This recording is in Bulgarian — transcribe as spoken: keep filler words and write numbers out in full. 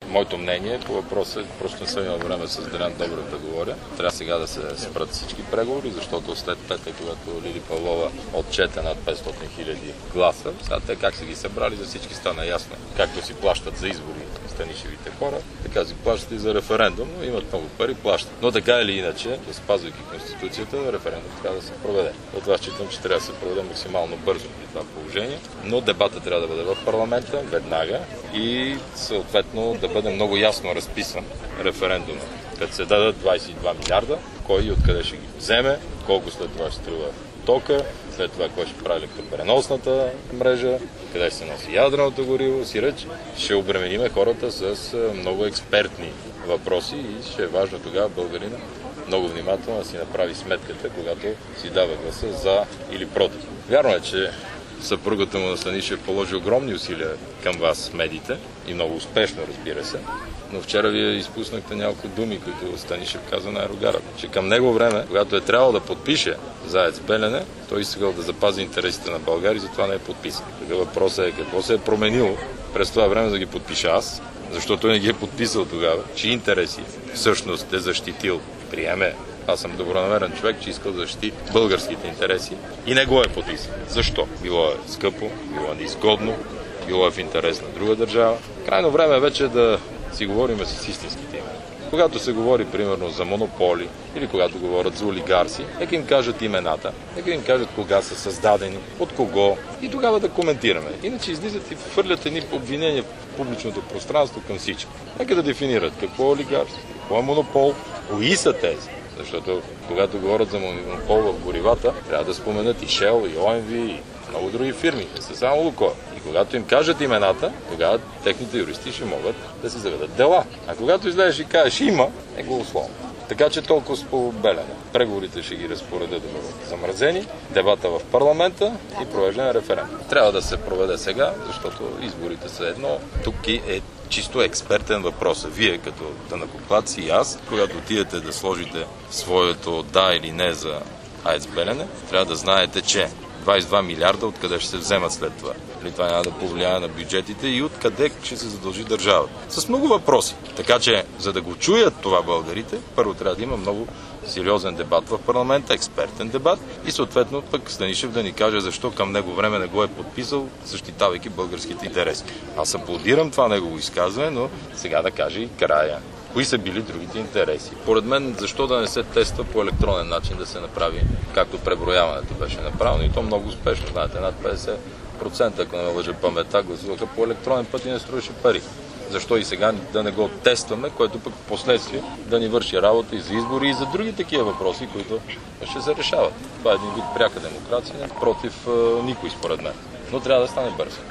Моето мнение по въпроса, просто не съм имал време с Делян Добрев да говоря. Трябва сега да се спрат всички преговори, защото след петък, когато Лили Павлова отчете над петстотин хиляди гласа, сега те как са ги събрали, за всички стана ясно. Както си плащат за избори станишевите хора, така си плащат и за референдум, но имат много пари, плащат. Но така или иначе, спазвайки Конституцията, референдум трябва да се проведе. От това считам, че трябва да се проведе максимално бързо при това положение, но дебата трябва да бъде в парламента веднага и съответно да бъде много ясно разписан референдума. Като се дадат двадесет и два милиарда, кой и откъде ще ги вземе, колко след това ще струва тока, след това кой ще прави електропреносната мрежа, къде се носи ядреното гориво, сиреч. Ще обремениме хората с много експертни въпроси и ще е важно тогава българина много внимателно да си направи сметката, когато си дава гласа за или против. Вярно е, че съпругата му на Станишев положи огромни усилия към вас, медиите, и много успешно, разбира се. Но вчера вие изпуснахте няколко думи, които Станишев каза на Аерогарът. Че към него време, когато е трябвало да подпише за АЕЦ Белене, той искал да запази интересите на България и затова не е подписан. Така въпросът е какво се е променило през това време да ги подпиша аз, защото той не ги е подписал тогава, чии интереси всъщност е защитил. Приеме. Аз съм добронамерен човек, че искал да защити българските интереси и не го е подписал. Защо? Било е скъпо, било е неизгодно, било е в интерес на друга държава. Крайно време е вече да си говорим с истинските имена. Когато се говори, примерно, за монополи или когато говорят за олигарси, нека им кажат имената, нека им кажат кога са създадени, от кого и тогава да коментираме. Иначе излизат и фърлят едни обвинения в публичното пространство към всички. Нека да дефинират какво е олигарство, какво е монопол, кои са тези. Защото когато говорят за монопол в горивата, трябва да споменат и Shell, и О Ем Ви, и много други фирми. Не са само Лукойл. И когато им кажат имената, тогава техните юристи ще могат да се заведат дела. А когато излезеш и кажеш има, е голословно. Така че толкова с по Белене. Преговорите ще ги разпоредят да бъдат замразени, дебата в парламента и провеждане референдум. Трябва да се проведе сега, защото изборите са едно. Тук е чисто експертен въпрос. Вие като данъкоплатци и аз, когато отидете да сложите своето да или не за АЕЦ Белене, трябва да знаете, че двадесет и два милиарда откъде ще се вземат след това. Или това няма да повлияе на бюджетите и откъде ще се задължи държавата. С много въпроси. Така че, за да го чуят това българите, първо трябва да има много сериозен дебат в парламента, експертен дебат и съответно пък Станишев да ни каже защо към него време не го е подписал, защитавайки българските интереси. Аз аплодирам това негово изказване, но сега да каже и края. Кои са били другите интереси? Поред мен, защо да не се тества по електронен начин да се направи, както преброяването беше направено, и то много успешно. Знаете, над петдесет процента, ако не ме лъжа паметта, гласуваха по електронен път и не струваше пари. Защо и сега да не го тестваме, което пък в последствие да ни върши работа и за избори, и за други такива въпроси, които ще се решават. Това е един вид пряка демокрация, против никой според мен. Но трябва да стане бързо.